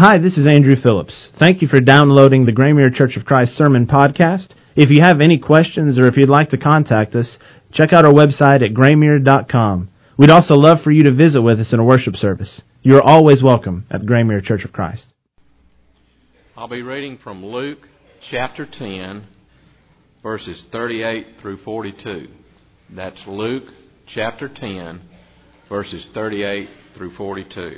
Hi, this is Andrew Phillips. Thank you for downloading the Graymere Church of Christ Sermon Podcast. If you have any questions or if you'd like to contact us, check out our website at graymere.com. We'd also love for you to visit with us in a worship service. You are always welcome at Graymere Church of Christ. I'll be reading from Luke chapter 10, verses 38 through 42. That's Luke chapter 10, verses 38 through 42.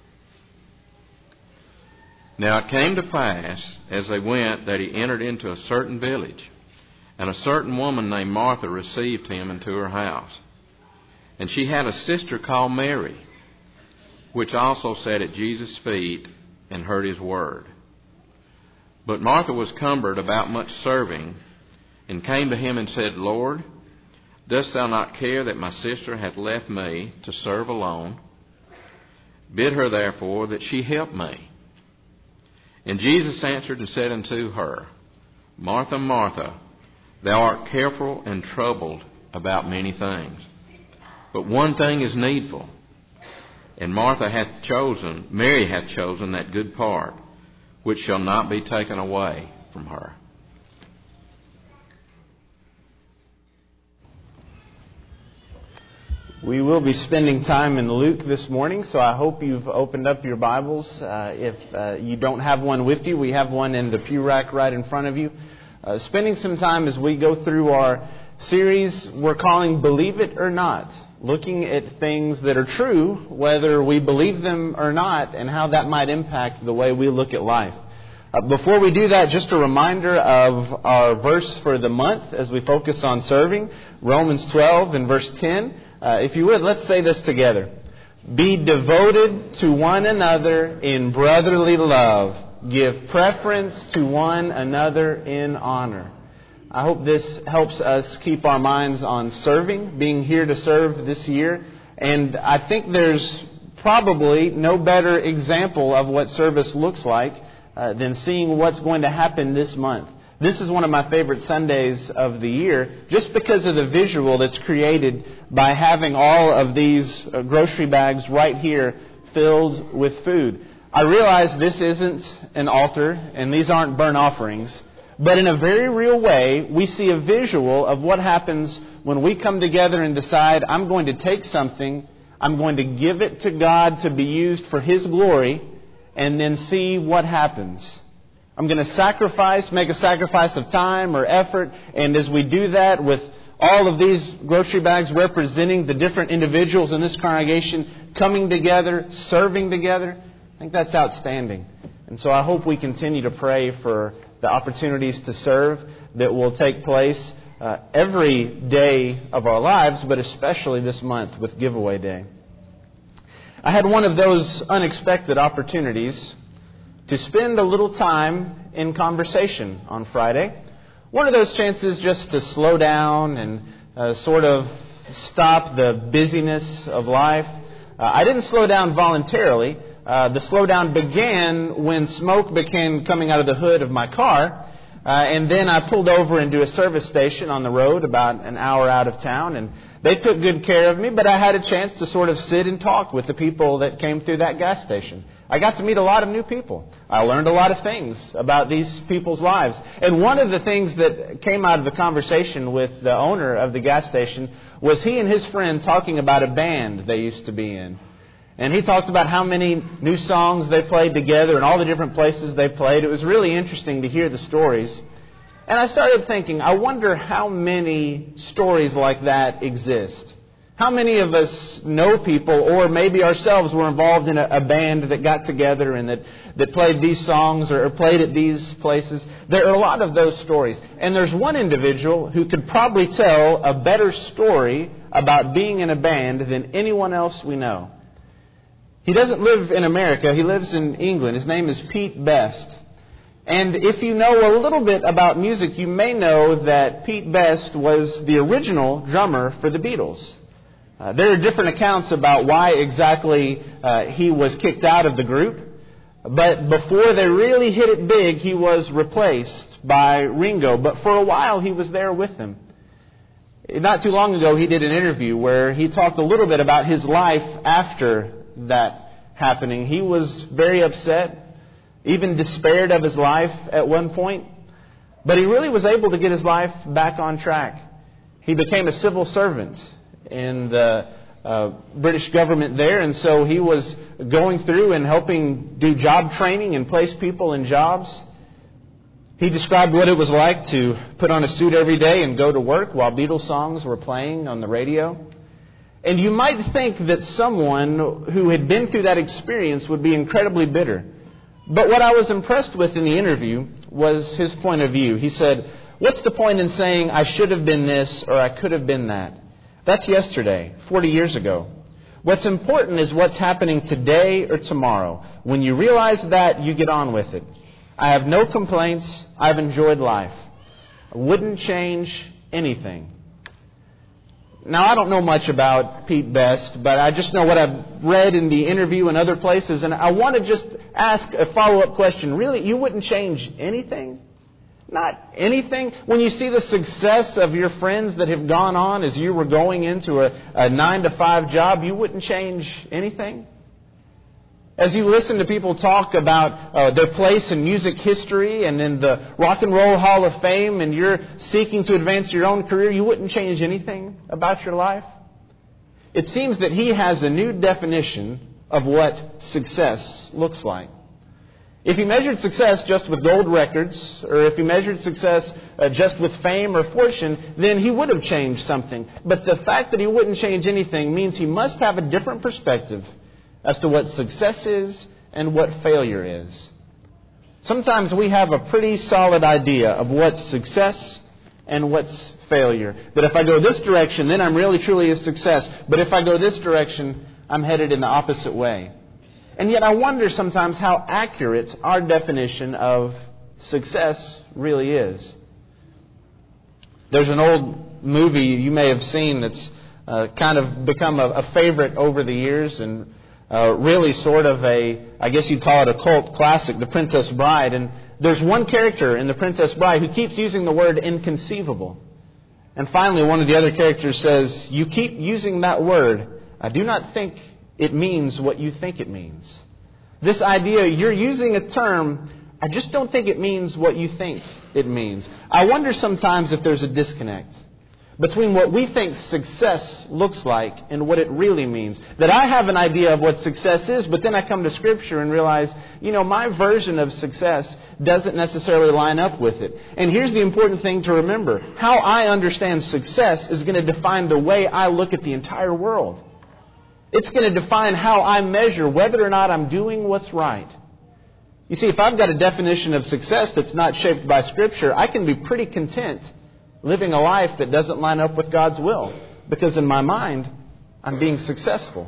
Now it came to pass, as they went, that he entered into a certain village, and a certain woman named Martha received him into her house. And she had a sister called Mary, which also sat at Jesus' feet and heard his word. But Martha was cumbered about much serving, and came to him and said, Lord, dost thou not care that my sister hath left me to serve alone? Bid her therefore that she help me. And Jesus answered and said unto her, Martha, Martha, thou art careful and troubled about many things. But one thing is needful, and Mary hath chosen that good part, which shall not be taken away from her. We will be spending time in Luke this morning, so I hope you've opened up your Bibles. If you don't have one with you, we have one in the pew rack right in front of you. Spending some time as we go through our series we're calling Believe It or Not, looking at things that are true, whether we believe them or not, and how that might impact the way we look at life. Before we do that, just a reminder of our verse for the month as we focus on serving, Romans 12 and verse 10. If you would, let's say this together. Be devoted to one another in brotherly love. Give preference to one another in honor. I hope this helps us keep our minds on serving, being here to serve this year. And I think there's probably no better example of what service looks like than seeing what's going to happen this month. This is one of my favorite Sundays of the year just because of the visual that's created by having all of these grocery bags right here filled with food. I realize this isn't an altar and these aren't burnt offerings, but in a very real way, we see a visual of what happens when we come together and decide, I'm going to take something, I'm going to give it to God to be used for His glory, and then see what happens. I'm going to make a sacrifice of time or effort, and as we do that with all of these grocery bags representing the different individuals in this congregation coming together, serving together, I think that's outstanding. And so I hope we continue to pray for the opportunities to serve that will take place every day of our lives, but especially this month with Giveaway Day. I had one of those unexpected opportunities to spend a little time in conversation on Friday. One of those chances just to slow down and sort of stop the busyness of life. I didn't slow down voluntarily. The slowdown began when smoke began coming out of the hood of my car. And then I pulled over into a service station on the road about an hour out of town, and they took good care of me, but I had a chance to sort of sit and talk with the people that came through that gas station. I got to meet a lot of new people. I learned a lot of things about these people's lives. And one of the things that came out of the conversation with the owner of the gas station was he and his friend talking about a band they used to be in. And he talked about how many new songs they played together and all the different places they played. It was really interesting to hear the stories. And I started thinking, I wonder how many stories like that exist. How many of us know people, or maybe ourselves were involved in a band that got together and that played these songs or played at these places? There are a lot of those stories. And there's one individual who could probably tell a better story about being in a band than anyone else we know. He doesn't live in America. He lives in England. His name is Pete Best. And if you know a little bit about music, you may know that Pete Best was the original drummer for the Beatles. There are different accounts about why exactly he was kicked out of the group. But before they really hit it big, he was replaced by Ringo. But for a while, he was there with them. Not too long ago, he did an interview where he talked a little bit about his life after that happening. He was very upset. even despaired of his life at one point. But he really was able to get his life back on track. He became a civil servant in the British government there, and so he was going through and helping do job training and place people in jobs. He described what it was like to put on a suit every day and go to work while Beatles songs were playing on the radio. And you might think that someone who had been through that experience would be incredibly bitter. But what I was impressed with in the interview was his point of view. He said, "What's the point in saying I should have been this or I could have been that? That's yesterday, 40 years ago. What's important is what's happening today or tomorrow. When you realize that, you get on with it. I have no complaints. I've enjoyed life. I wouldn't change anything." Now, I don't know much about Pete Best, but I just know what I've read in the interview and other places, and I want to just ask a follow-up question. Really, you wouldn't change anything? Not anything? When you see the success of your friends that have gone on as you were going into a 9-to-5 job, you wouldn't change anything? As you listen to people talk about their place in music history and in the Rock and Roll Hall of Fame, and you're seeking to advance your own career, you wouldn't change anything about your life? It seems that he has a new definition of what success looks like. If he measured success just with gold records, or if he measured success just with fame or fortune, then he would have changed something. But the fact that he wouldn't change anything means he must have a different perspective as to what success is and what failure is. Sometimes we have a pretty solid idea of what's success and what's failure. That if I go this direction, then I'm really truly a success. But if I go this direction, I'm headed in the opposite way. And yet I wonder sometimes how accurate our definition of success really is. There's an old movie you may have seen that's kind of become a favorite over the years, and really sort of I guess you'd call it a cult classic, The Princess Bride. And there's one character in The Princess Bride who keeps using the word inconceivable. And finally, one of the other characters says, "You keep using that word. I do not think it means what you think it means." This idea, you're using a term, I just don't think it means what you think it means. I wonder sometimes if there's a disconnect between what we think success looks like and what it really means. That I have an idea of what success is, but then I come to Scripture and realize, my version of success doesn't necessarily line up with it. And here's the important thing to remember. How I understand success is going to define the way I look at the entire world. It's going to define how I measure whether or not I'm doing what's right. You see, if I've got a definition of success that's not shaped by Scripture, I can be pretty content living a life that doesn't line up with God's will. Because in my mind, I'm being successful.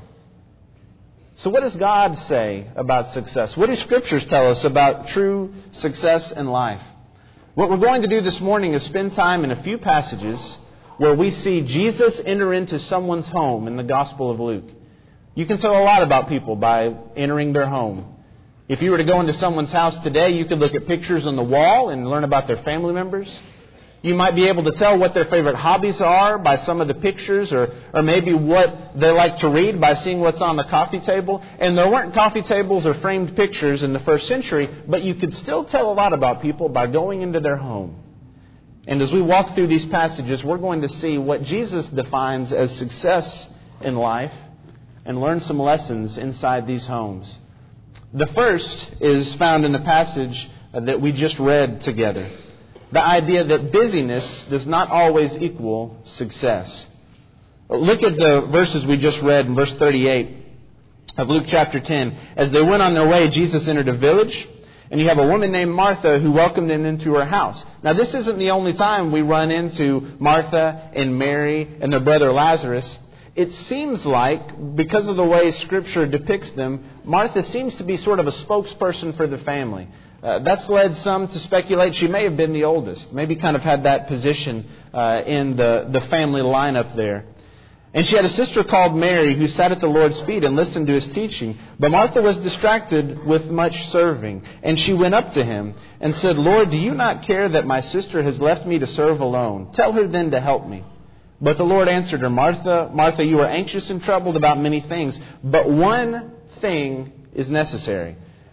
So what does God say about success? What do Scriptures tell us about true success in life? What we're going to do this morning is spend time in a few passages where we see Jesus enter into someone's home in the Gospel of Luke. You can tell a lot about people by entering their home. If you were to go into someone's house today, you could look at pictures on the wall and learn about their family members. You might be able to tell what their favorite hobbies are by some of the pictures, or maybe what they like to read by seeing what's on the coffee table. And there weren't coffee tables or framed pictures in the first century, but you could still tell a lot about people by going into their home. And as we walk through these passages, we're going to see what Jesus defines as success in life and learn some lessons inside these homes. The first is found in the passage that we just read together. The idea that busyness does not always equal success. Look at the verses we just read in verse 38 of Luke chapter 10. As they went on their way, Jesus entered a village, and you have a woman named Martha who welcomed him into her house. Now, this isn't the only time we run into Martha and Mary and their brother Lazarus. It seems like, because of the way Scripture depicts them, Martha seems to be sort of a spokesperson for the family. That's led some to speculate she may have been the oldest, maybe kind of had that position in the family lineup there. And she had a sister called Mary who sat at the Lord's feet and listened to his teaching. But Martha was distracted with much serving. And she went up to him and said, "Lord, do you not care that my sister has left me to serve alone? Tell her then to help me." But the Lord answered her, "Martha, Martha, you are anxious and troubled about many things, but one thing is necessary.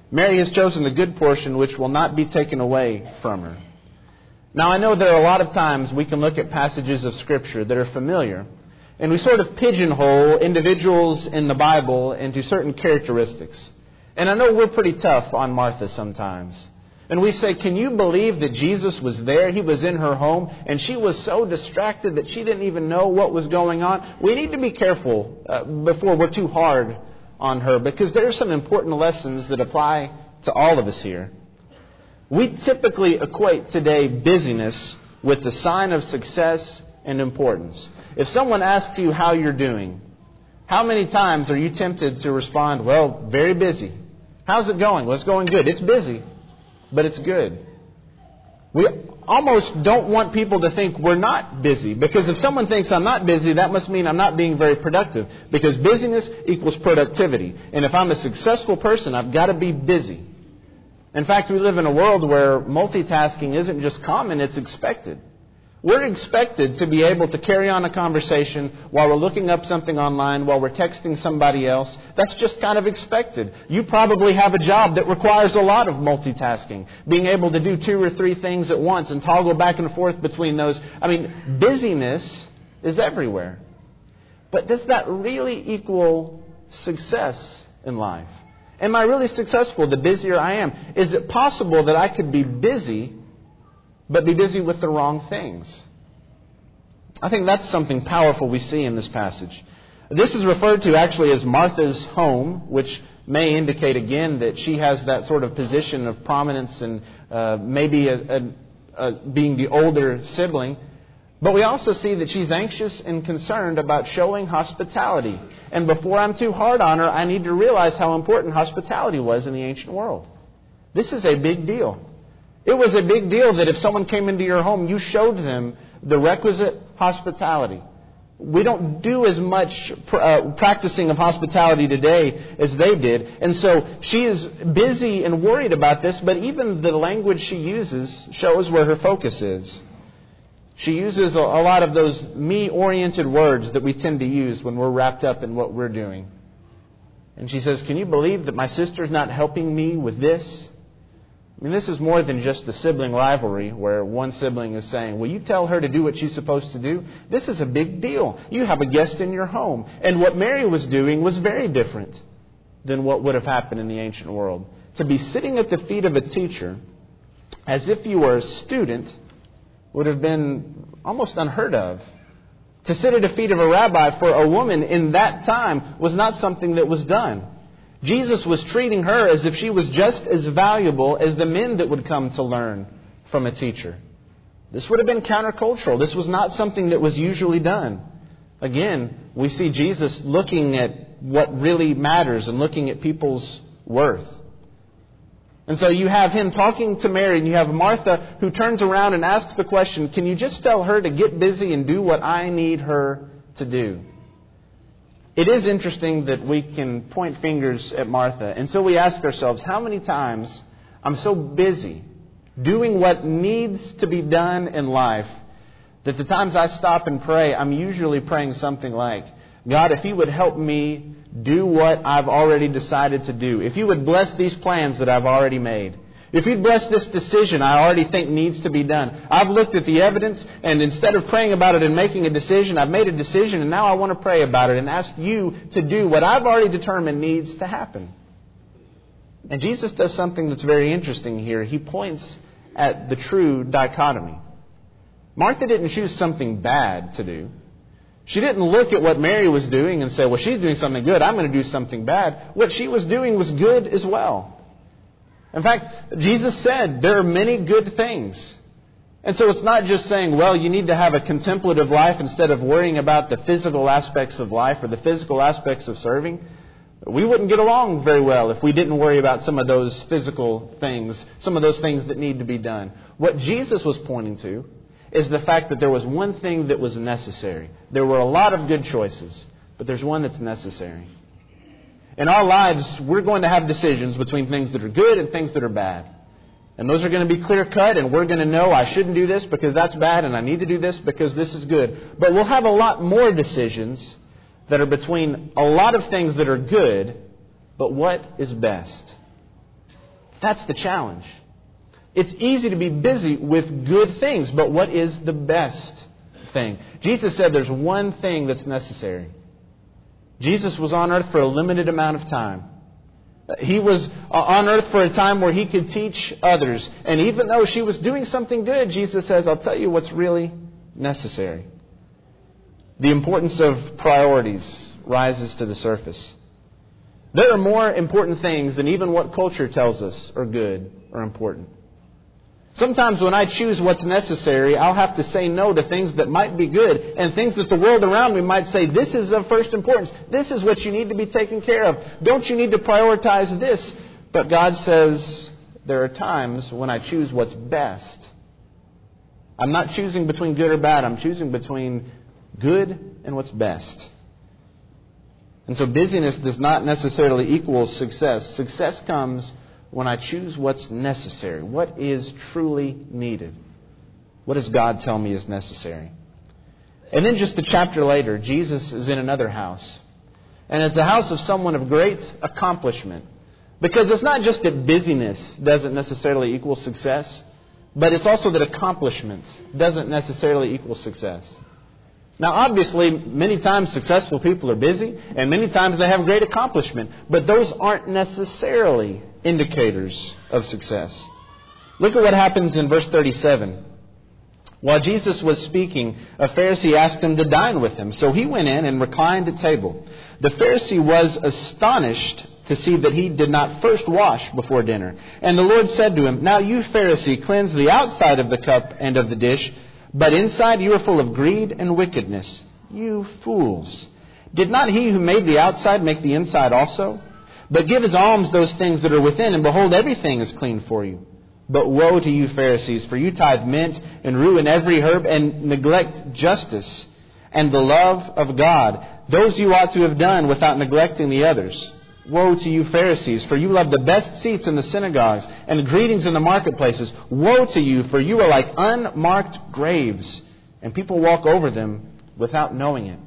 Mary has chosen the good portion which will not be taken away from her. Now, I know there are a lot of times we can look at passages of Scripture that are familiar, and we sort of pigeonhole individuals in the Bible into certain characteristics. And I know we're pretty tough on Martha sometimes. And we say, can you believe that Jesus was there? He was in her home, and she was so distracted that she didn't even know what was going on. We need to be careful before we're too hard on her, because there are some important lessons that apply to all of us here. We typically equate today busyness with the sign of success and importance. If someone asks you how you're doing, how many times are you tempted to respond, well, very busy? How's it going? Well, it's going good. It's busy, but it's good. We almost don't want people to think we're not busy, because if someone thinks I'm not busy, that must mean I'm not being very productive, because busyness equals productivity. And if I'm a successful person, I've got to be busy. In fact, we live in a world where multitasking isn't just common, it's expected. We're expected to be able to carry on a conversation while we're looking up something online, while we're texting somebody else. That's just kind of expected. You probably have a job that requires a lot of multitasking, being able to do 2 or 3 things at once and toggle back and forth between those. I mean, busyness is everywhere. But does that really equal success in life? Am I really successful the busier I am? Is it possible that I could be busy but be busy with the wrong things? I think that's something powerful we see in this passage. This is referred to actually as Martha's home, which may indicate again that she has that sort of position of prominence and maybe being the older sibling. But we also see that she's anxious and concerned about showing hospitality. And before I'm too hard on her, I need to realize how important hospitality was in the ancient world. This is a big deal. It was a big deal that if someone came into your home, you showed them the requisite hospitality. We don't do as much practicing of hospitality today as they did. And so she is busy and worried about this, but even the language she uses shows where her focus is. She uses a lot of those me-oriented words that we tend to use when we're wrapped up in what we're doing. And she says, can you believe that my sister's not helping me with this? I mean, this is more than just the sibling rivalry where one sibling is saying, will you tell her to do what she's supposed to do? This is a big deal. You have a guest in your home. And what Mary was doing was very different than what would have happened in the ancient world. To be sitting at the feet of a teacher as if you were a student would have been almost unheard of. To sit at the feet of a rabbi for a woman in that time was not something that was done. Jesus was treating her as if she was just as valuable as the men that would come to learn from a teacher. This would have been countercultural. This was not something that was usually done. Again, we see Jesus looking at what really matters and looking at people's worth. And so you have him talking to Mary, and you have Martha who turns around and asks the question, can you just tell her to get busy and do what I need her to do? It is interesting that we can point fingers at Martha until we ask ourselves, how many times I'm so busy doing what needs to be done in life that the times I stop and pray, I'm usually praying something like, God, if you would help me do what I've already decided to do, if you would bless these plans that I've already made, if you'd bless this decision I already think needs to be done. I've looked at the evidence, and instead of praying about it and making a decision, I've made a decision, and now I want to pray about it and ask you to do what I've already determined needs to happen. And Jesus does something that's very interesting here. He points at the true dichotomy. Martha didn't choose something bad to do. She didn't look at what Mary was doing and say, well, she's doing something good, I'm going to do something bad. What she was doing was good as well. In fact, Jesus said there are many good things. And so it's not just saying, well, you need to have a contemplative life instead of worrying about the physical aspects of life or the physical aspects of serving. We wouldn't get along very well if we didn't worry about some of those physical things, some of those things that need to be done. What Jesus was pointing to is the fact that there was one thing that was necessary. There were a lot of good choices, but there's one that's necessary. In our lives, we're going to have decisions between things that are good and things that are bad. And those are going to be clear-cut, and we're going to know I shouldn't do this because that's bad, and I need to do this because this is good. But we'll have a lot more decisions that are between a lot of things that are good, but what is best? That's the challenge. It's easy to be busy with good things, but what is the best thing? Jesus said there's one thing that's necessary. Jesus was on earth for a limited amount of time. He was on earth for a time where He could teach others. And even though she was doing something good, Jesus says, I'll tell you what's really necessary. The importance of priorities rises to the surface. There are more important things than even what culture tells us are good or important. Sometimes when I choose what's necessary, I'll have to say no to things that might be good and things that the world around me might say, this is of first importance. This is what you need to be taken care of. Don't you need to prioritize this? But God says there are times when I choose what's best. I'm not choosing between good or bad. I'm choosing between good and what's best. And so busyness does not necessarily equal success. Success comes when I choose what's necessary, what is truly needed. What does God tell me is necessary? And then just a chapter later, Jesus is in another house. And it's a house of someone of great accomplishment. Because it's not just that busyness doesn't necessarily equal success, but it's also that accomplishment doesn't necessarily equal success. Now, obviously, many times successful people are busy, and many times they have great accomplishment. But those aren't necessarily indicators of success. Look at what happens in verse 37. While Jesus was speaking, a Pharisee asked Him to dine with him. So He went in and reclined at table. The Pharisee was astonished to see that he did not first wash before dinner. And the Lord said to him, Now you, Pharisee, cleanse the outside of the cup and of the dish, but inside you are full of greed and wickedness. You fools! Did not He who made the outside make the inside also? But give as alms those things that are within, and behold, everything is clean for you. But woe to you, Pharisees, for you tithe mint and rue and every herb, and neglect justice and the love of God. Those you ought to have done without neglecting the others. Woe to you, Pharisees, for you love the best seats in the synagogues and the greetings in the marketplaces. Woe to you, for you are like unmarked graves, and people walk over them without knowing it.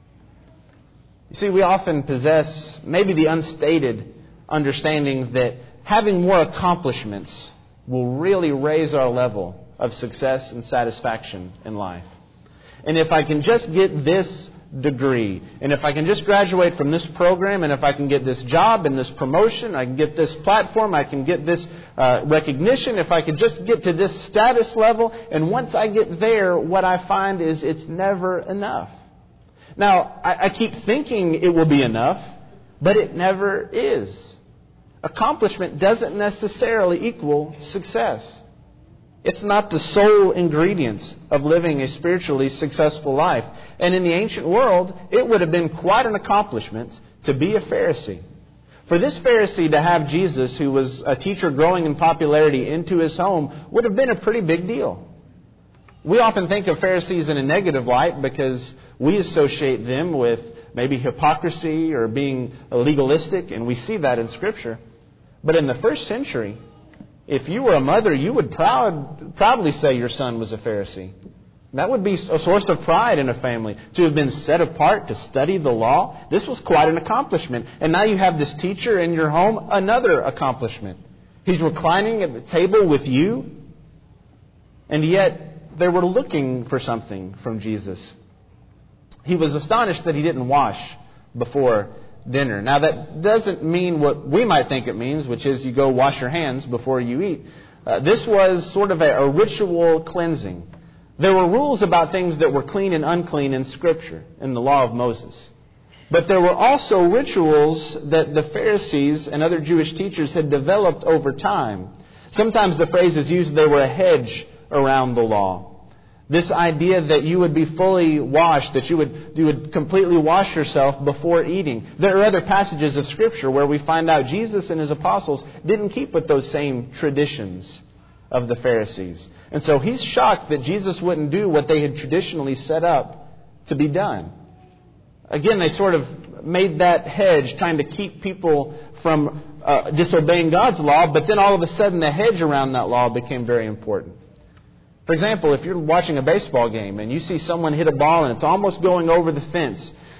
You see, we often possess maybe the unstated understanding that having more accomplishments will really raise our level of success and satisfaction in life. And if I can just get this degree, and if I can just graduate from this program, and if I can get this job and this promotion, I can get this platform, I can get this recognition, if I could just get to this status level, and once I get there, what I find is it's never enough. Now, I keep thinking it will be enough, but it never is. Accomplishment doesn't necessarily equal success. It's not the sole ingredient of living a spiritually successful life. And in the ancient world, it would have been quite an accomplishment to be a Pharisee. For this Pharisee to have Jesus, who was a teacher growing in popularity, into his home would have been a pretty big deal. We often think of Pharisees in a negative light because we associate them with maybe hypocrisy or being legalistic, and we see that in Scripture. But in the first century, if you were a mother, you would proudly say your son was a Pharisee. That would be a source of pride in a family. To have been set apart to study the law, this was quite an accomplishment. And now you have this teacher in your home, another accomplishment. He's reclining at the table with you, and yet they were looking for something from Jesus. He was astonished that He didn't wash before dinner. Now, that doesn't mean what we might think it means, which is you go wash your hands before you eat. This was sort of a ritual cleansing. There were rules about things that were clean and unclean in Scripture, in the law of Moses. But there were also rituals that the Pharisees and other Jewish teachers had developed over time. Sometimes the phrase is used, they were a hedge around the law. This idea that you would be fully washed, that you would completely wash yourself before eating. There are other passages of Scripture where we find out Jesus and His apostles didn't keep with those same traditions of the Pharisees. And so He's shocked that Jesus wouldn't do what they had traditionally set up to be done. Again, they sort of made that hedge trying to keep people from disobeying God's law, but then all of a sudden the hedge around that law became very important. For example, if you're watching a baseball game and you see someone hit a ball and it's almost going over the fence,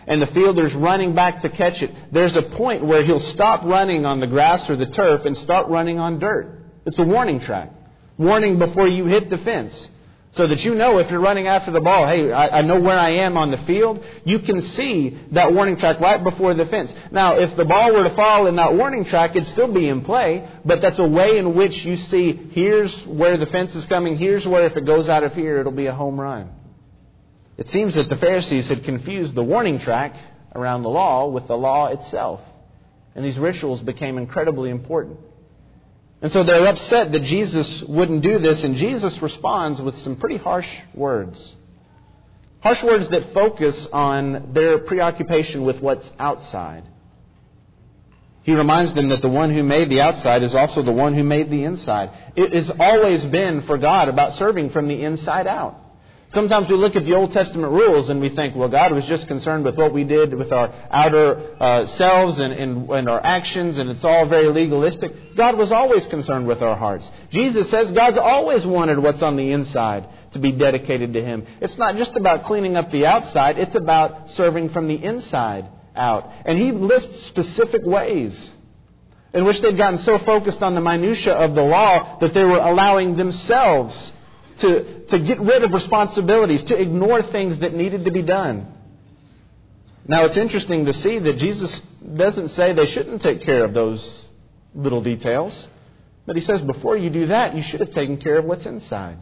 and the fielder's running back to catch it, there's a point where he'll stop running on the grass or the turf and start running on dirt. It's a warning track. Warning before you hit the fence. So that you know if you're running after the ball, hey, I know where I am on the field. You can see that warning track right before the fence. Now, if the ball were to fall in that warning track, it'd still be in play. But that's a way in which you see, here's where the fence is coming. Here's where if it goes out of here, it'll be a home run. It seems that the Pharisees had confused the warning track around the law with the law itself. And these rituals became incredibly important. And so they're upset that Jesus wouldn't do this, and Jesus responds with some pretty harsh words. Harsh words that focus on their preoccupation with what's outside. He reminds them that the one who made the outside is also the one who made the inside. It has always been for God about serving from the inside out. Sometimes we look at the Old Testament rules and we think, well, God was just concerned with what we did with our outer selves and our actions, and it's all very legalistic. God was always concerned with our hearts. Jesus says God's always wanted what's on the inside to be dedicated to Him. It's not just about cleaning up the outside, it's about serving from the inside out. And He lists specific ways in which they'd gotten so focused on the minutia of the law that they were allowing themselves to get rid of responsibilities, to ignore things that needed to be done. Now, it's interesting to see that Jesus doesn't say they shouldn't take care of those little details. But He says, before you do that, you should have taken care of what's inside.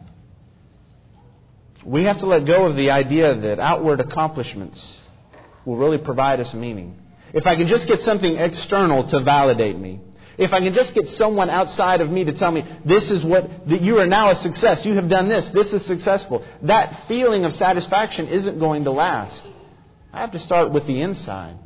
We have to let go of the idea that outward accomplishments will really provide us meaning. If I can just get something external to validate me, if I can just get someone outside of me to tell me, this is that you are now a success, you have done this is successful, that feeling of satisfaction isn't going to last. I have to start with the inside.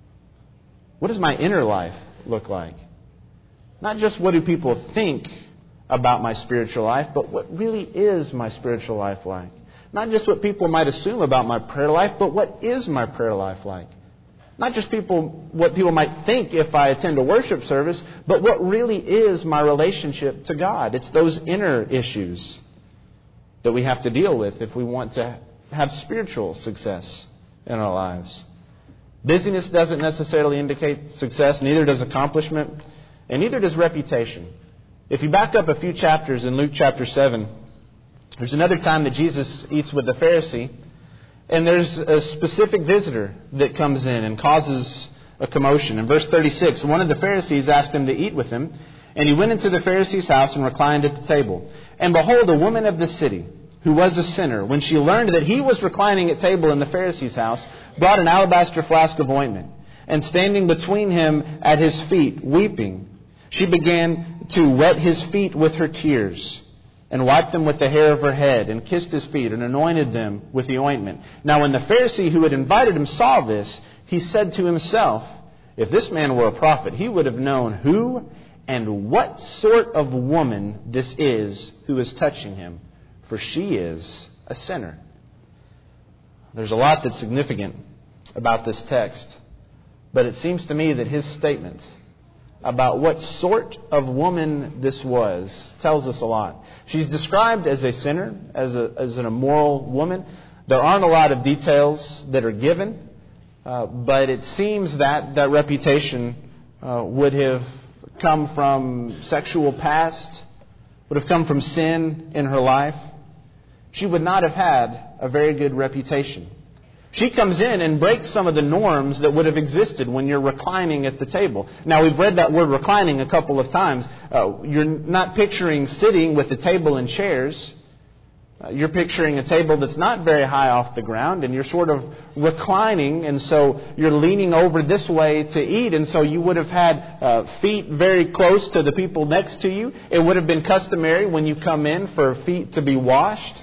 What does my inner life look like? Not just what do people think about my spiritual life, but what really is my spiritual life like? Not just what people might assume about my prayer life, but what is my prayer life like? Not just what people might think if I attend a worship service, but what really is my relationship to God. It's those inner issues that we have to deal with if we want to have spiritual success in our lives. Busyness doesn't necessarily indicate success, neither does accomplishment, and neither does reputation. If you back up a few chapters in Luke chapter 7, there's another time that Jesus eats with the Pharisee. And there's a specific visitor that comes in and causes a commotion. In verse 36, one of the Pharisees asked Him to eat with him, and He went into the Pharisee's house and reclined at the table. And behold, a woman of the city, who was a sinner, when she learned that He was reclining at table in the Pharisee's house, brought an alabaster flask of ointment, and standing between Him at His feet, weeping, she began to wet His feet with her tears, and wiped them with the hair of her head, and kissed His feet, and anointed them with the ointment. Now when the Pharisee who had invited him saw this, he said to himself, if this man were a prophet, he would have known who and what sort of woman this is who is touching him, for she is a sinner. There's a lot that's significant about this text, but it seems to me that his statement about what sort of woman this was tells us a lot. She's described as a sinner, as an immoral woman. There aren't a lot of details that are given, but it seems that reputation would have come from sexual past, would have come from sin in her life. She would not have had a very good reputation. She comes in and breaks some of the norms that would have existed when you're reclining at the table. Now, we've read that word reclining a couple of times. You're not picturing sitting with the table and chairs. You're picturing a table that's not very high off the ground, and you're sort of reclining, and so you're leaning over this way to eat, and so you would have had feet very close to the people next to you. It would have been customary when you come in for feet to be washed.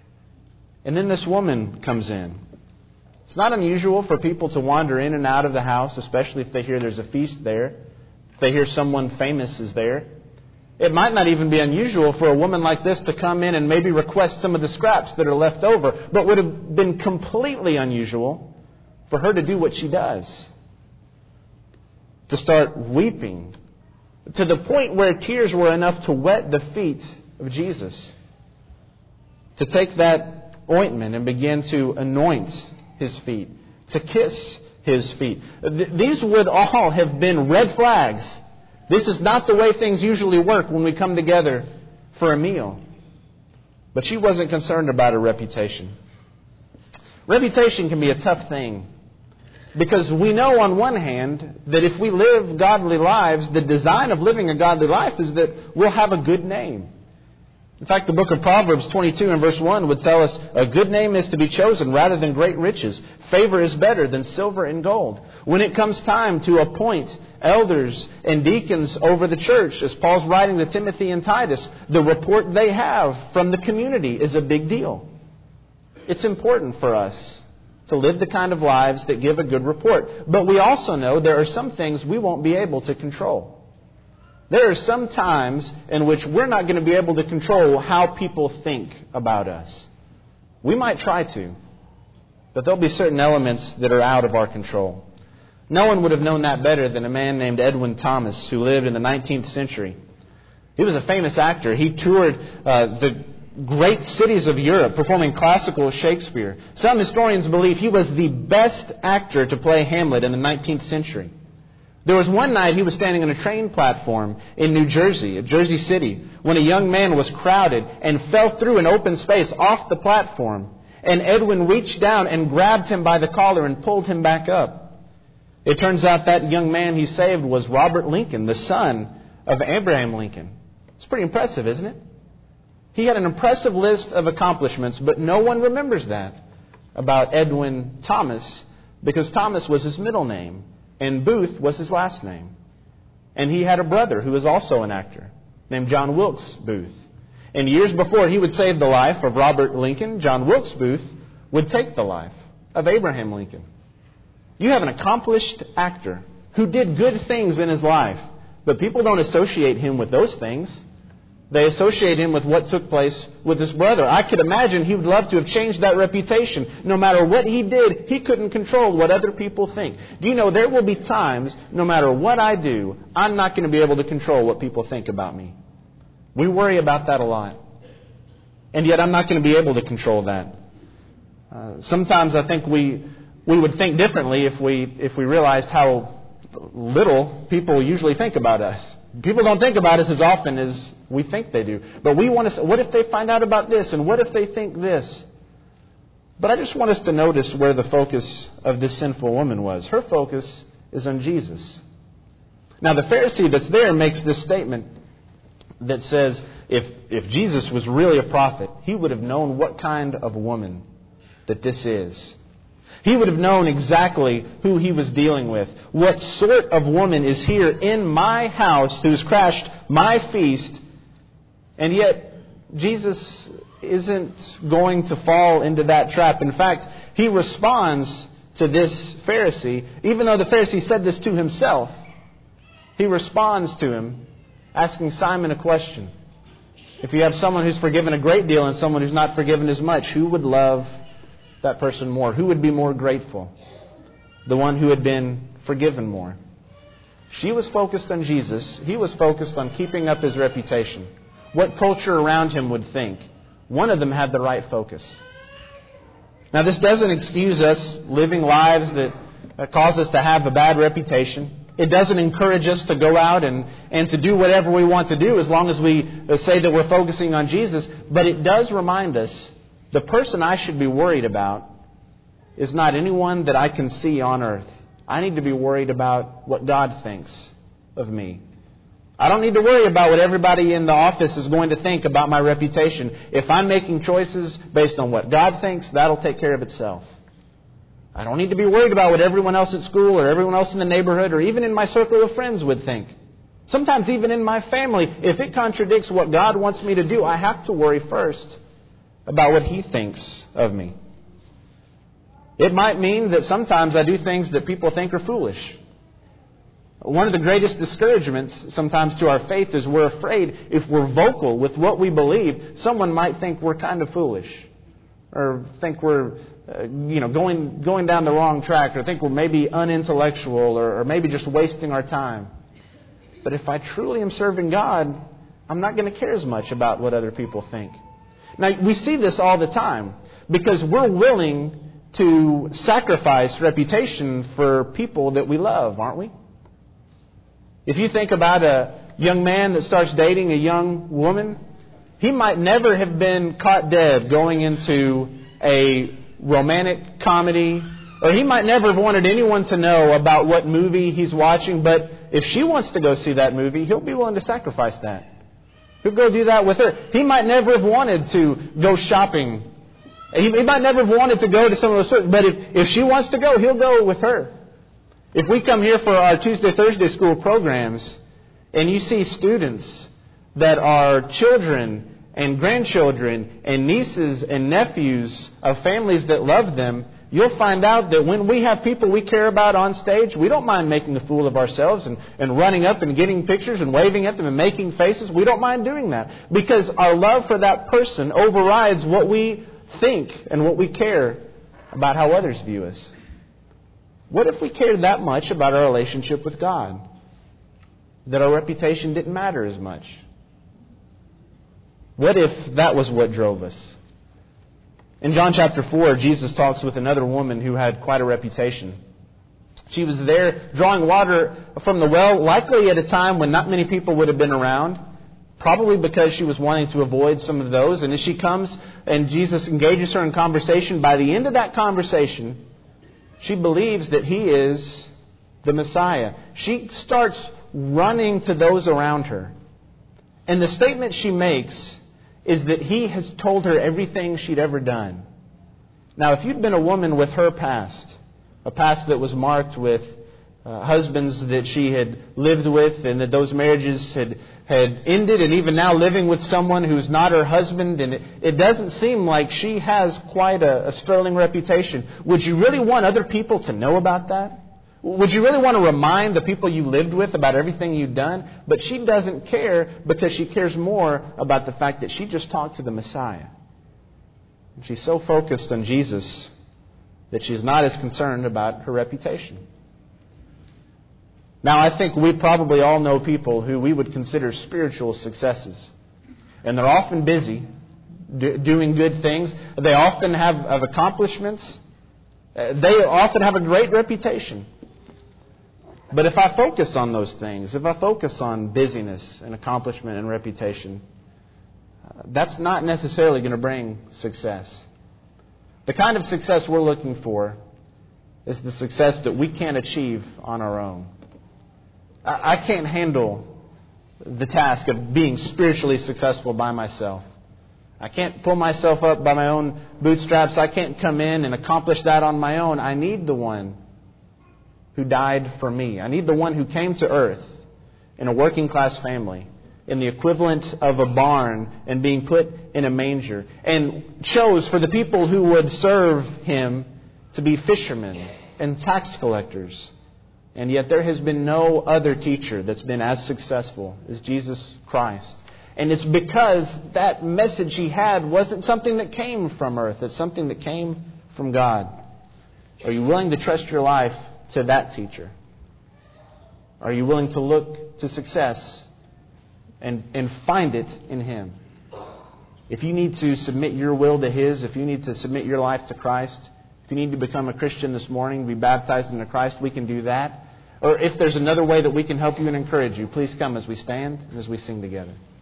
And then this woman comes in. It's not unusual for people to wander in and out of the house, especially if they hear there's a feast there, if they hear someone famous is there. It might not even be unusual for a woman like this to come in and maybe request some of the scraps that are left over, but would have been completely unusual for her to do what she does. To start weeping, to the point where tears were enough to wet the feet of Jesus. To take that ointment and begin to anoint His feet, to kiss His feet. These would all have been red flags. This is not the way things usually work when we come together for a meal. But she wasn't concerned about her reputation. Reputation can be a tough thing. Because we know on one hand that if we live godly lives, the design of living a godly life is that we'll have a good name. In fact, the book of Proverbs 22 and verse 1 would tell us, a good name is to be chosen rather than great riches. Favor is better than silver and gold. When it comes time to appoint elders and deacons over the church, as Paul's writing to Timothy and Titus, the report they have from the community is a big deal. It's important for us to live the kind of lives that give a good report. But we also know there are some things we won't be able to control. There are some times in which we're not going to be able to control how people think about us. We might try to, but there'll be certain elements that are out of our control. No one would have known that better than a man named Edwin Thomas, who lived in the 19th century. He was a famous actor. He toured the great cities of Europe performing classical Shakespeare. Some historians believe he was the best actor to play Hamlet in the 19th century. There was one night he was standing on a train platform in New Jersey, Jersey City, when a young man was crowded and fell through an open space off the platform. And Edwin reached down and grabbed him by the collar and pulled him back up. It turns out that young man he saved was Robert Lincoln, the son of Abraham Lincoln. It's pretty impressive, isn't it? He had an impressive list of accomplishments, but no one remembers that about Edwin Thomas because Thomas was his middle name. And Booth was his last name. And he had a brother who was also an actor named John Wilkes Booth. And years before he would save the life of Robert Lincoln, John Wilkes Booth would take the life of Abraham Lincoln. You have an accomplished actor who did good things in his life, but people don't associate him with those things. They associate him with what took place with his brother. I could imagine he would love to have changed that reputation. No matter what he did, he couldn't control what other people think. Do you know there will be times, no matter what I do, I'm not going to be able to control what people think about me. We worry about that a lot. And yet I'm not going to be able to control that. Sometimes I think we would think differently if we realized how little people usually think about us. People don't think about us as often as we think they do. But we want to say, what if they find out about this? And what if they think this? But I just want us to notice where the focus of this sinful woman was. Her focus is on Jesus. Now the Pharisee that's there makes this statement that says if Jesus was really a prophet, he would have known what kind of woman that this is. He would have known exactly who he was dealing with. What sort of woman is here in my house who's crashed my feast? And yet, Jesus isn't going to fall into that trap. In fact, he responds to this Pharisee, even though the Pharisee said this to himself. He responds to him, asking Simon a question. If you have someone who's forgiven a great deal and someone who's not forgiven as much, who would love that person more? Who would be more grateful? The one who had been forgiven more. She was focused on Jesus. He was focused on keeping up his reputation. What culture around him would think. One of them had the right focus. Now this doesn't excuse us living lives that cause us to have a bad reputation. It doesn't encourage us to go out and to do whatever we want to do as long as we say that we're focusing on Jesus. But it does remind us the person I should be worried about is not anyone that I can see on earth. I need to be worried about what God thinks of me. I don't need to worry about what everybody in the office is going to think about my reputation. If I'm making choices based on what God thinks, that'll take care of itself. I don't need to be worried about what everyone else at school or everyone else in the neighborhood or even in my circle of friends would think. Sometimes even in my family, if it contradicts what God wants me to do, I have to worry first about what He thinks of me. It might mean that sometimes I do things that people think are foolish. One of the greatest discouragements sometimes to our faith is we're afraid if we're vocal with what we believe, someone might think we're kind of foolish, or think we're going down the wrong track, or think we're maybe unintellectual, or maybe just wasting our time. But if I truly am serving God, I'm not going to care as much about what other people think. Now, we see this all the time because we're willing to sacrifice reputation for people that we love, aren't we? If you think about a young man that starts dating a young woman, he might never have been caught dead going into a romantic comedy, or he might never have wanted anyone to know about what movie he's watching, but if she wants to go see that movie, he'll be willing to sacrifice that. He'll go do that with her. He might never have wanted to go shopping. He might never have wanted to go to some of those stores, but if she wants to go, he'll go with her. If we come here for our Tuesday, Thursday school programs, and you see students that are children and grandchildren and nieces and nephews of families that love them, you'll find out that when we have people we care about on stage, we don't mind making a fool of ourselves and running up and getting pictures and waving at them and making faces. We don't mind doing that because our love for that person overrides what we think and what we care about how others view us. What if we cared that much about our relationship with God, that our reputation didn't matter as much? What if that was what drove us? In John chapter 4, Jesus talks with another woman who had quite a reputation. She was there drawing water from the well, likely at a time when not many people would have been around, probably because she was wanting to avoid some of those. And as she comes and Jesus engages her in conversation, by the end of that conversation, she believes that He is the Messiah. She starts running to those around her. And the statement she makes is that He has told her everything she'd ever done. Now, if you'd been a woman with her past, a past that was marked with husbands that she had lived with and that those marriages had ended, and even now living with someone who's not her husband, and it doesn't seem like she has quite a sterling reputation. Would you really want other people to know about that? Would you really want to remind the people you lived with about everything you'd done? But she doesn't care because she cares more about the fact that she just talked to the Messiah. And she's so focused on Jesus that she's not as concerned about her reputation. Now, I think we probably all know people who we would consider spiritual successes. And they're often busy doing good things. They often have accomplishments. They often have a great reputation. But if I focus on those things, if I focus on busyness and accomplishment and reputation, that's not necessarily going to bring success. The kind of success we're looking for is the success that we can't achieve on our own. I can't handle the task of being spiritually successful by myself. I can't pull myself up by my own bootstraps. I can't come in and accomplish that on my own. I need the one who died for me. I need the one who came to earth in a working class family, in the equivalent of a barn and being put in a manger, and chose for the people who would serve Him to be fishermen and tax collectors. And yet there has been no other teacher that's been as successful as Jesus Christ. And it's because that message He had wasn't something that came from earth. It's something that came from God. Are you willing to trust your life to that teacher? Are you willing to look to success and find it in Him? If you need to submit your will to His, if you need to submit your life to Christ, if you need to become a Christian this morning, be baptized into Christ, we can do that. Or if there's another way that we can help you and encourage you, please come as we stand and as we sing together.